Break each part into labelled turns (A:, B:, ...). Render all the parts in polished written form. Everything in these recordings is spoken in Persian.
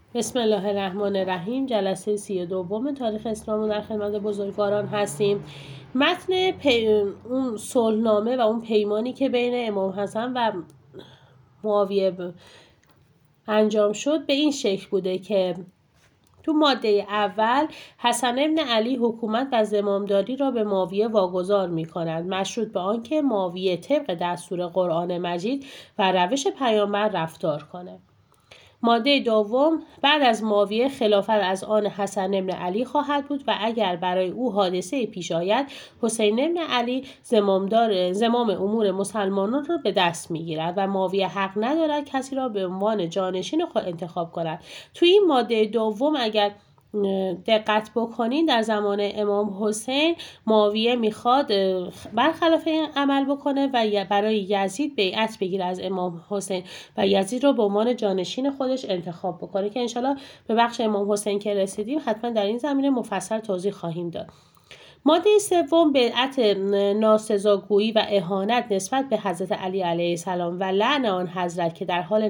A: بسم الله الرحمن الرحیم. جلسه 32 تاریخ اسلام در خدمت بزرگواران هستیم. متن اون صلحنامه و اون پیمانی که بین امام حسن و معاویه انجام شد به این شکل بوده که تو ماده اول حسن ابن علی حکومت و زمامداری را به معاویه واگذار می کند، مشروط به آنکه معاویه طبق دستور قرآن مجید و روش پیامبر رفتار کند. ماده دوم، بعد از معاویه خلافت از آن حسن ابن علی خواهد بود و اگر برای او حادثه پیش آید حسین ابن علی زمام امور مسلمانان را به دست میگیرد و معاویه حق ندارد کسی را به عنوان جانشین خود انتخاب کند. توی این ماده دوم اگر دقت بکنین در زمان امام حسین معاویه میخواد برخلاف این عمل بکنه و برای یزید بیعت بگیره از امام حسین و یزید رو به عنوان جانشین خودش انتخاب بکنه که انشالله به بخش امام حسین که رسیدیم حتما در این زمینه مفصل توضیح خواهیم داد. ماده سوم، بیعت ناسزاگویی و اهانت نسبت به حضرت علی علیه السلام و لعن آن حضرت که در حال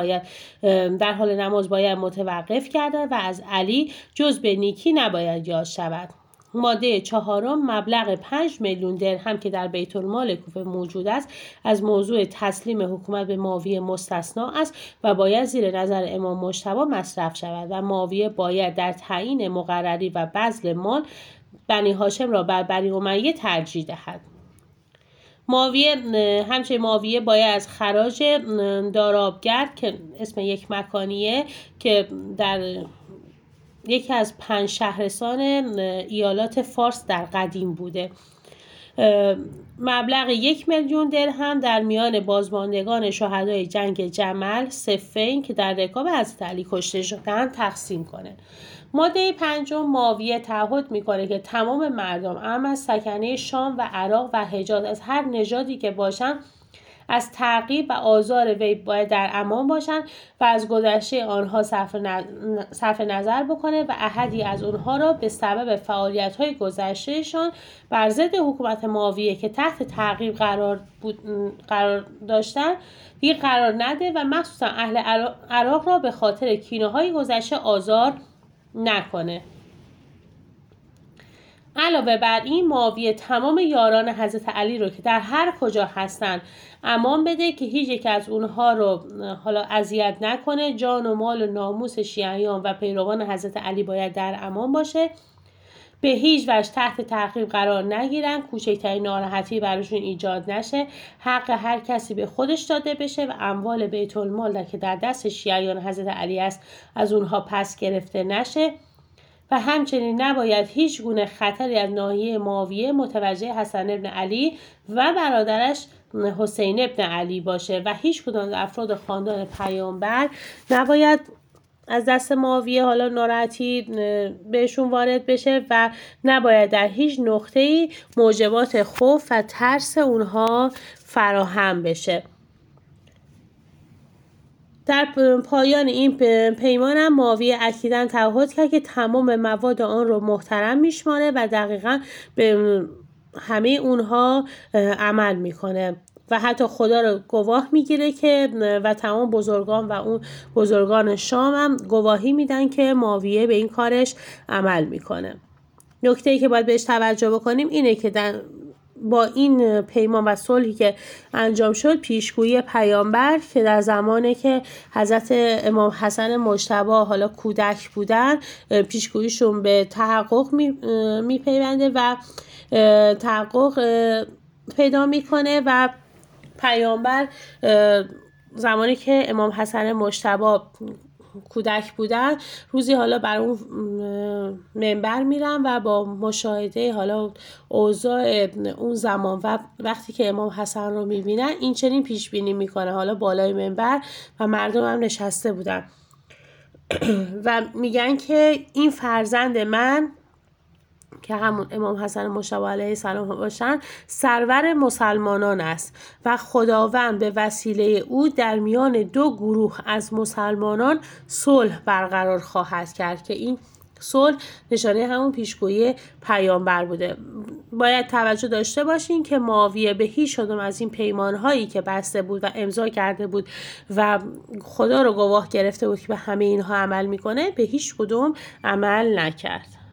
A: نماز باید متوقف گردد و از علی جز به نیکی نباید یاد شود. ماده چهارم، مبلغ 5 میلیون درهم که در بیت المال کوفه موجود است از موضوع تسلیم حکومت به معاویه مستثنا است و باید زیر نظر امام مجتبی مصرف شود و معاویه باید در تعیین مقرری و بذل مال بنی هاشم را بر بنی امیه ترجیح دهد. معاویه باید از خراج دارابگرد که اسم یک مکانیه که در یکی از 5 شهرستان ایالات فارس در قدیم بوده، مبلغ 1 میلیون درهم در میان بازماندگان شهدای جنگ جمل صفین که در رکاب حضرت علی کشته شدند تقسیم کنه. ماده 5، معاویه تعهد میکنه که تمام مردم اعم از سکنه شام و عراق و حجاز از هر نژادی که باشن از تعقیب و آزار وی باید در امان باشند و از گذشته آنها صرف نظر بکنه و احدی از آنها را به سبب فعالیت‌های گذشتهشان بر ضد حکومت معاویه که تحت تعقیب قرار داشتن دیگر قرار نده و مخصوصا اهل عراق را به خاطر کینه‌های گذشته آزار نکنه. علاوه بر این معاویه تمام یاران حضرت علی رو که در هر کجا هستن امان بده که هیچ یک از اونها رو اذیت نکنه. جان و مال و ناموس شیعیان و پیروان حضرت علی باید در امان باشه، به هیچ وجه تحت تعقیب قرار نگیرن، کوچکترین ناراحتی براشون ایجاد نشه، حق هر کسی به خودش داده بشه و اموال بیت المال که در دست شیعیان حضرت علی است از اونها پس گرفته نشه و همچنین نباید هیچ گونه خطری از ناحیه معاویه متوجه حسن ابن علی و برادرش حسین ابن علی باشه و هیچ کدام از افراد خاندان پیامبر نباید از دست معاویه ناراحتی بهشون وارد بشه و نباید در هیچ نقطه‌ای موجبات خوف و ترس اونها فراهم بشه. در پایان این پیمان هم معاویه اکیداً تعهد کرد که تمام مواد آن رو محترم میشماره و دقیقاً به همه اونها عمل میکنه و حتی خدا رو گواه میگیره که و تمام بزرگان و اون بزرگان شام هم گواهی میدن که معاویه به این کارش عمل میکنه. نکته‌ای که باید بهش توجه بکنیم اینه که با این پیمان و صلحی که انجام شد پیشگویی پیامبر که در زمانی که حضرت امام حسن مجتبی کودک بودن پیشگوییشون به تحقق میپیونده و تحقق پیدا میکنه و پیامبر زمانی که امام حسن مجتبی کودک بودن روزی بر اون منبر میرن و با مشاهده اوضاع اون زمان و وقتی که امام حسن رو میبینن این چنین پیش بینی میکنه بالای منبر و مردم هم نشسته بودن و میگن که این فرزند من که همون امام حسن مجتبی علیه السلام باشن سرور مسلمانان است و خداوند به وسیله او در میان 2 گروه از مسلمانان صلح برقرار خواهد کرد که این صلح نشانه همون پیشگویی پیامبر بوده. باید توجه داشته باشین که معاویه به هیچ کدوم از این پیمانهایی که بسته بود و امضا کرده بود و خدا رو گواه گرفته بود که به همه اینها عمل میکنه به هیچ کدوم عمل نکرد.